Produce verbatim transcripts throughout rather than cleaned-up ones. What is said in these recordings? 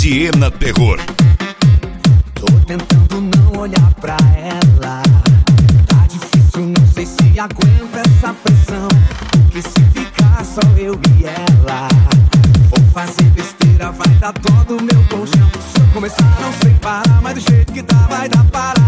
Siena Terror. Tô tentando não olhar pra ela. Tá difícil, não sei se aguento essa pressão. Porque se ficar só eu e ela, vou fazer besteira, vai dar dó do meu colchão. Se eu começar não sei parar, mas do jeito que tá vai dar parar.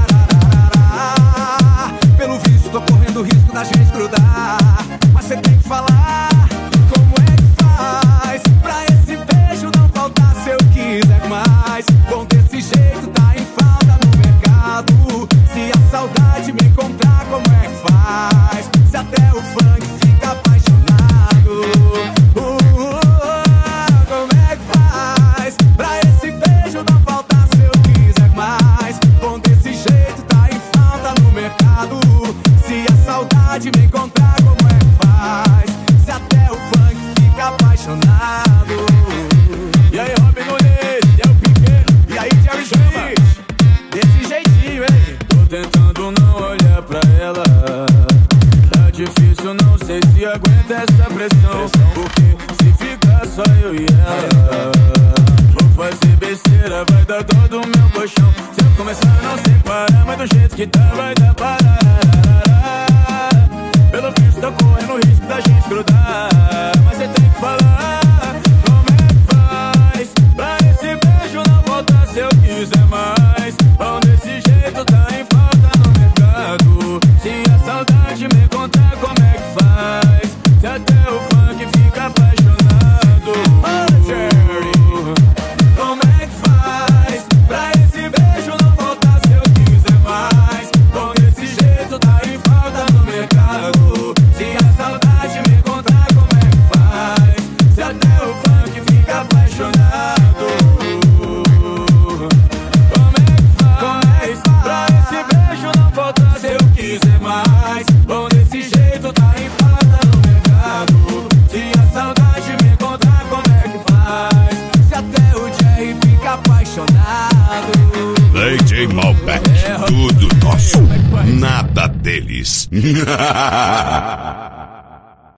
Pelo visto tô correndo risco da gente grudar. Mas cê tem que falar como é que faz pra esse beijo não faltar se eu quiser mais. Bom, desse jeito tá em falta no mercado. Se a saudade me encontrar, como é que faz? Se até o funk fica apaixonado, uh, uh, uh, como é que faz pra esse beijo não faltar se eu quiser mais? Bom, desse jeito tá em falta no mercado. Se a saudade me encontrar, como é que faz? Se até o funk fica apaixonado. E aí, Robin Nunes, e aí o Piquet, e aí, Jerry Smith, desse jeitinho, hein? Tô tentando não olhar pra ela. Tá difícil, não sei se aguenta essa pressão. Porque se ficar só eu e ela, vou fazer besteira, vai dar dó do meu colchão. Se eu começar não sei parar, mas do jeito que tá vai dar parar. Pelo visto tô correndo risco da gente grudar. Mas cê tem que falar como é que faz pra esse beijo não voltar se eu quiser mais. Bom, desse jeito tá em falta no mercado. Se a saudade me encontrar, como é que faz? Se até o funk fica apaixonado. Oh, Jerry, como é que faz pra esse beijo não voltar se eu quiser mais? Bom, desse jeito tá em falta no mercado. Se a saudade me encontrar, como é que faz? Se até o funk fica apaixonado. Como é que faz pra esse beijo não voltar se eu quiser mais? Bom, desse jeito tá em falta no mercado. Se a saudade me encontrar, como é que faz? Se até o Jerry fica apaixonado. D J Malbec, tudo nosso, nada deles.